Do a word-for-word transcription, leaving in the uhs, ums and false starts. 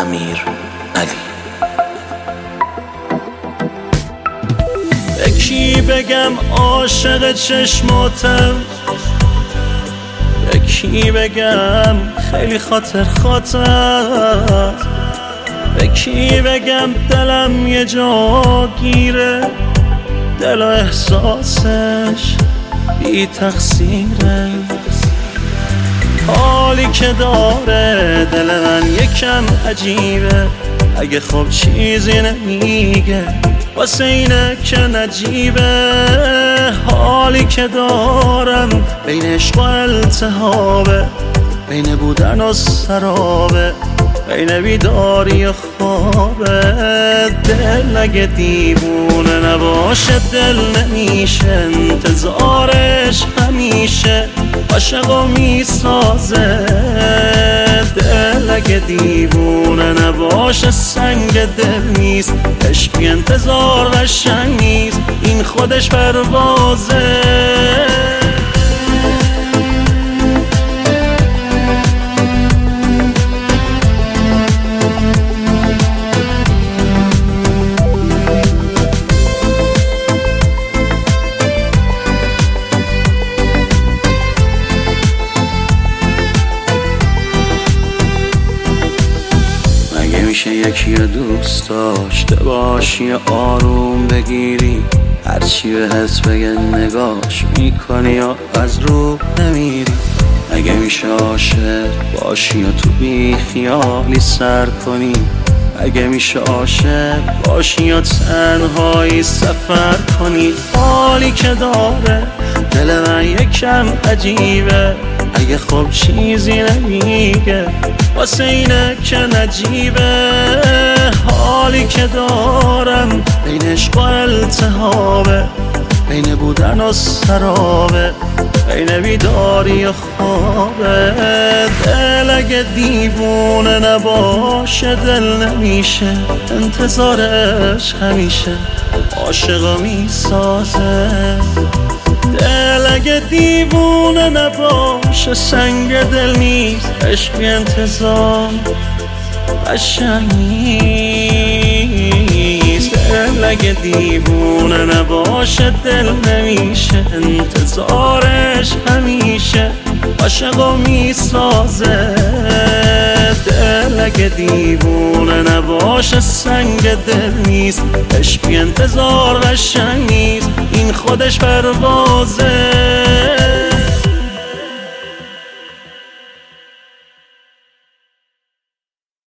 امیر علی. به کی بگم عاشق چشماتم، به کی بگم خیلی خاطر خاطر، به کی بگم دلم یه جا گیره، دل و احساسش بی تقصیره. حالی که داره دل من یکم عجیبه، اگه خب چیزی نمیگه واسه اینه که نجیبه. حالی که دارم بین عشق و التهابه، بین بودن و سرابه، بین بیداری و خوابه. دل اگه دیوونه نباشه دل نمیشه، انتظارش همیشه عاشقو میسازه. دل اگه دیوونه نباشه سنگ دل نیست، عشقی انتظار قشنگ نیست، این خودش پروازه. میشه یکی رو دوست داشته باشی یا آروم بگیری، هرچی به حس بگه نگاش میکنی یا از رو نمیری. اگه میشه عاشق باشی یا تو بی خیالی سر کنی، اگه میشه عاشق باشی یا تنهایی سفر کنی. حالی که داره دل من یکم عجیبه، اگه خب چیزی نمیگه واسه اینه که نجیبه. حالی که دارم بین عشق و التهابه، بین بودن و سرابه، بین بیداری و خوابه. دل اگه دیوونه نباشه دل نمیشه، انتظارش همیشه عاشقو میسازه. دل اگه دیوونه نباشه سنگ دل نیست، عشقی انتظار قشنگ نیست. دل اگه دیوونه نباشه دل نمیشه، انتظارش همیشه عاشقو میسازه. دل اگه دیوونه نباشه سنگ دل نیست، عشقی انتظار قشنگ نیست، این خودش پروازه.